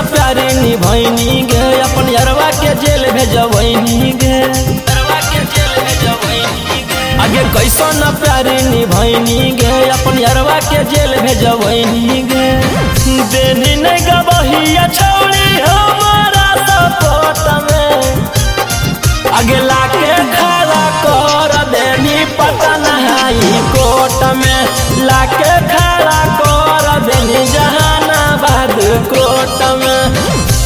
प्यारी निभैनी गे अपन यारवा के जेल भेजवैनी गे आगे कैसन प्यारी निभैनी गे अपन यारवा के जेल भेजवैनी गे देनी नहीं गबहिया छौड़ी हमारा सपोर्ट में आगे लाके खड़ा कर देनी पटना हाई कोर्ट में लाके खड़ा कर देनी जहानाबाद कोर्ट में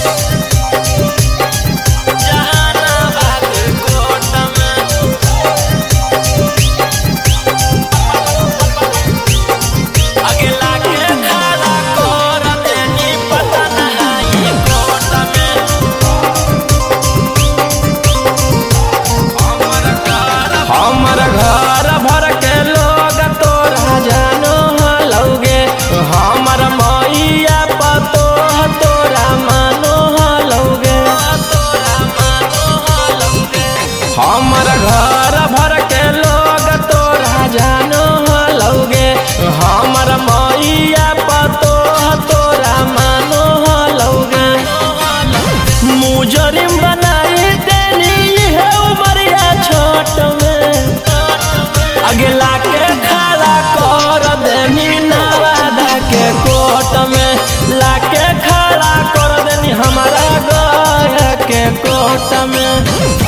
हमारा घर भर के लोग तोरा जानो हलौगे हमारा मैया पतो तोरा मानो हलौगे हमारा घर भर के लोग तोरा जानो हलौगे हमारा मैया पतो तोरा मानो हलौगे मुजरिम बनाई देनी है उमरिया छोट में अगला के खड़ा कर देनी नवादा के कोर्ट में लाके खड़ा कर देनी हमारा गया के कोर्ट में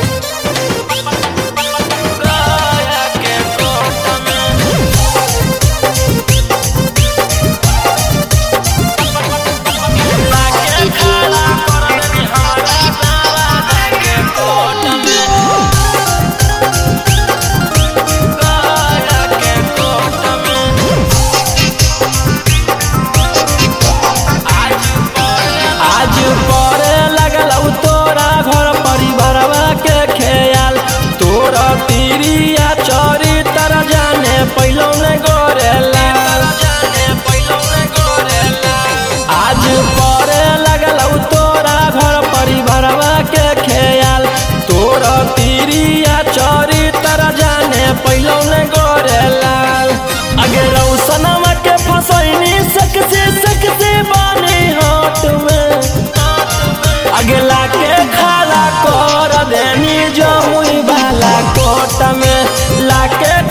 तिरिया चोरी तर जाने पहलो ने गोरेला आज परे लगल तोरा घर परिवारवा के ख्याल तोरा तिरिया चोरी तर जाने पहलो ने गोरेला अगे रौसनवा के फसैनी सकसे बानी हाथ में अगला के खड़ा कर देनी जमुई वाला कोर्ट में लाके